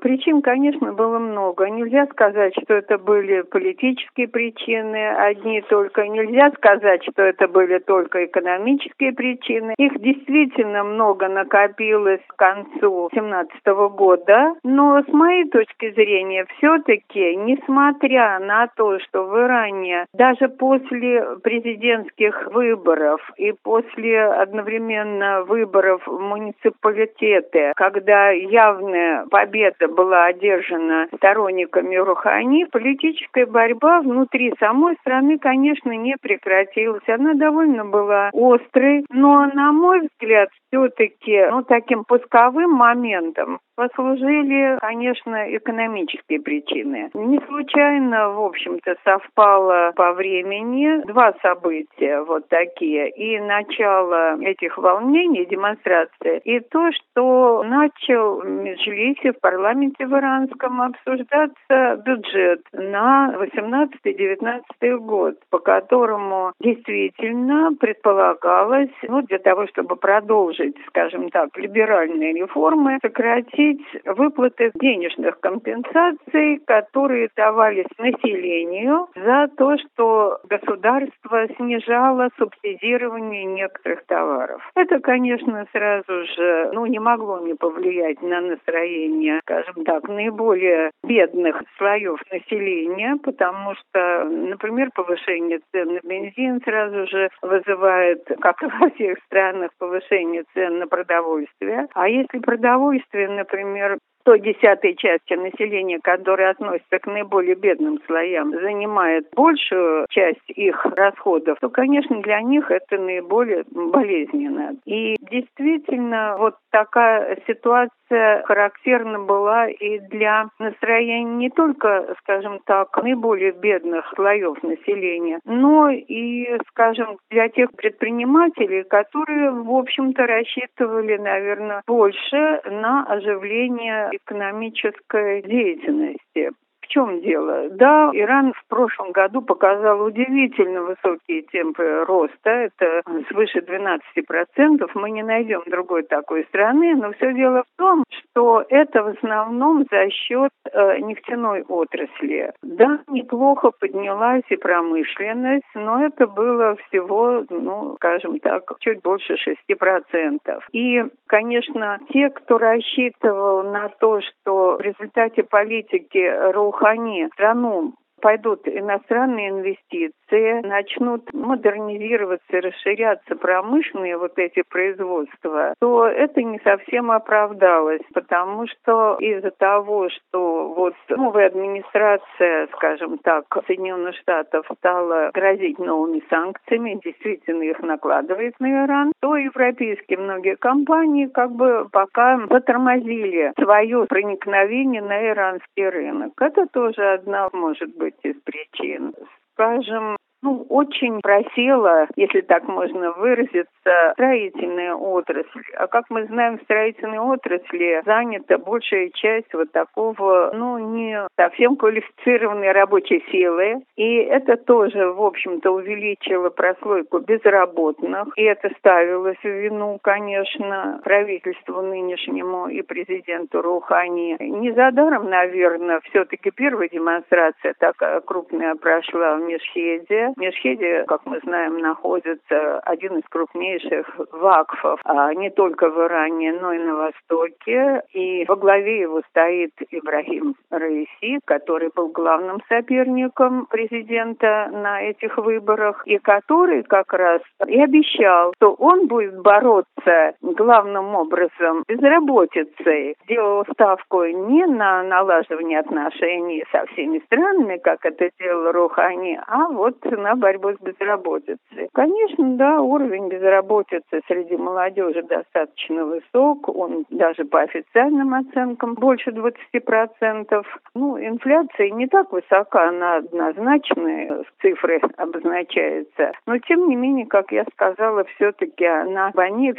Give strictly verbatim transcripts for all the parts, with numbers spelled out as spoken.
Причин, конечно, было много. Нельзя сказать, что это были политические причины одни только. Нельзя сказать, что это были только экономические причины. Их действительно много накопилось к концу семнадцатого года. Но с моей точки зрения, все-таки, несмотря на то, что в Иране даже после президентских выборов и после одновременно выборов в муниципалитеты, когда явная победа была одержана сторонниками Рухани, политическая борьба внутри самой страны, конечно, не прекратилась. Она довольно была острой, но, на мой взгляд, все-таки ну, таким пусковым моментом послужили, конечно, экономические причины. Не случайно, в общем-то, совпало по времени два события вот такие. И начало этих волнений, демонстрации, и то, что начал в Меджлисе, в парламенте в иранском, обсуждаться бюджет на восемнадцатый-девятнадцатый год, по которому действительно предполагалось, ну, для того, чтобы продолжить, скажем так, либеральные реформы, сократить выплаты денежных компенсаций, которые давались населению за то, что государство снижало субсидирование некоторых товаров. Это, конечно, сразу же ну, не могло не повлиять на настроение, скажем так, наиболее бедных слоев населения, потому что, например, повышение цен на бензин сразу же вызывает, как и во всех странах, повышение цен на продовольствие. А если продовольствие, например, Например, той десятой части населения, которая относится к наиболее бедным слоям, занимает большую часть их расходов, то, конечно, для них это наиболее болезненно. И действительно, вот такая ситуация характерна была и для настроения не только, скажем так, наиболее бедных слоев населения, но и, скажем, для тех предпринимателей, которые, в общем-то, рассчитывали, наверное, больше на оживление экономической деятельности. В чем дело? Да, Иран в прошлом году показал удивительно высокие темпы роста, это свыше двенадцати процентов. Мы не найдем другой такой страны, но все дело в том, что это в основном за счет э, нефтяной отрасли. Да, неплохо поднялась и промышленность, но это было всего, ну, скажем так, чуть больше шести процентов. И, конечно, те, кто рассчитывал на то, что в результате политики Роухани в страну пойдут иностранные инвестиции, начнут модернизироваться, расширяться промышленные вот эти производства, то это не совсем оправдалось, потому что из-за того, что вот новая администрация, скажем так, Соединенных Штатов стала грозить новыми санкциями, действительно их накладывает на Иран, то европейские многие компании как бы пока затормозили свое проникновение на иранский рынок. Это тоже одна, может быть, из причин. Скажем, ну, очень просела, если так можно выразиться, строительная отрасль. А как мы знаем, в строительной отрасли занята большая часть вот такого, ну, не совсем квалифицированной рабочей силы. И это тоже, в общем-то, увеличило прослойку безработных. И это ставилось в вину, конечно, правительству нынешнему и президенту Роухани. Не за даром, наверное, все-таки первая демонстрация такая крупная прошла в Мешхеде. В Мешхеде, как мы знаем, находится один из крупнейших вакфов, а не только в Иране, но и на Востоке. И во главе его стоит Ибрахим Раиси, который был главным соперником президента на этих выборах, и который как раз и обещал, что он будет бороться главным образом с безработицей. Делал ставку не на налаживание отношений со всеми странами, как это делал Роухани, а вот на борьбу с безработицей. Конечно, да, уровень безработицы среди молодежи достаточно высок, он даже по официальным оценкам больше двадцати процентов. Ну, инфляция не так высока, она однозначная, цифры обозначается, но тем не менее, как я сказала, все-таки на фоне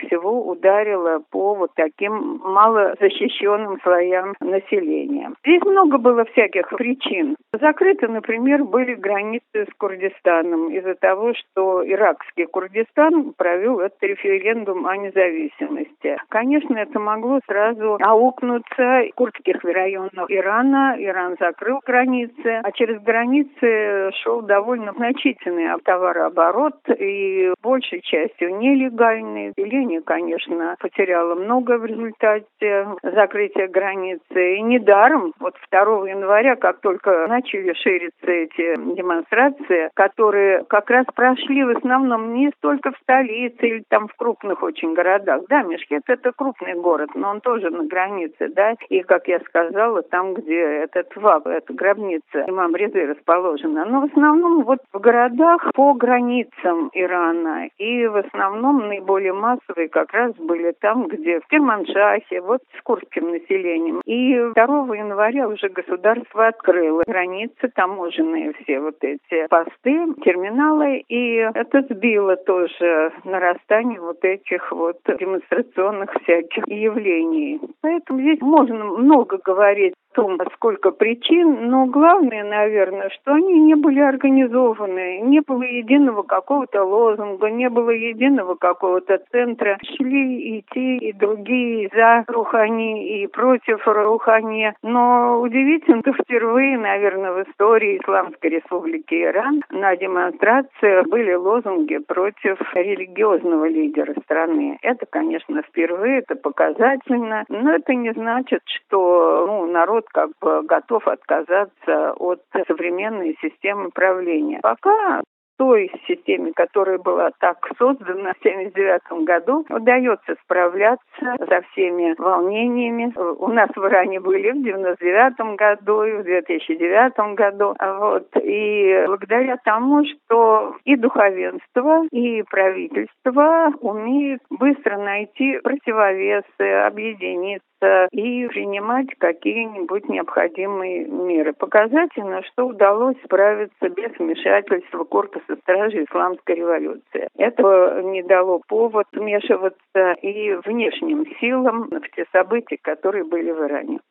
всего ударила по вот таким малозащищенным слоям населения. Здесь много было всяких причин. Закрыты, например, были границы с Курдистаном из-за того, что иракский Курдистан провел этот референдум о независимости. Конечно, это могло сразу аукнуться в курдских районах Ирана. Иран закрыл границы, а через границы шел довольно значительный товарооборот и большей частью нелегальный. Население, конечно, потеряло много в результате закрытия границы. И недаром, вот второго января, как только начали шириться эти демонстрации, которые как раз прошли в основном не столько в столице или там в крупных очень городах. Да, Мешхет — это крупный город, но он тоже на границе, да. И, как я сказала, там, где этот ВАП, эта гробница имам Резы расположена. Но в основном вот в городах по границам Ирана. И в основном наиболее массовые как раз были там, где в Керманшахе, вот с курдским населением. И второго января уже государство открыло границы, таможенные все вот эти посты, терминалы, и это сбило тоже нарастание вот этих вот демонстрационных всяких явлений. Поэтому здесь можно много говорить о том, сколько причин, но главное, наверное, что они не были организованы, не было единого какого-то лозунга, не было единого какого-то центра. Шли и те, и другие за Рухани, и против Рухани. Но удивительно, что впервые, наверное, в истории Исламской Республики Иран на демонстрациях были лозунги против религиозного лидера страны. Это, конечно, впервые, это показательно, но это не значит, что ну, народ как бы готов отказаться от современной системы правления. Пока той системе, которая была так создана в семьдесят девятом году, удается справляться со всеми волнениями. У нас в Иране были в девяносто девятом году и в две тысячи девятом году. Вот. И благодаря тому, что и духовенство, и правительство умеют быстро найти противовесы, объединиться и принимать какие-нибудь необходимые меры. Показательно, что удалось справиться без вмешательства корпуса стражи исламской революции. Это не дало повод вмешиваться и внешним силам в те события, которые были в Иране.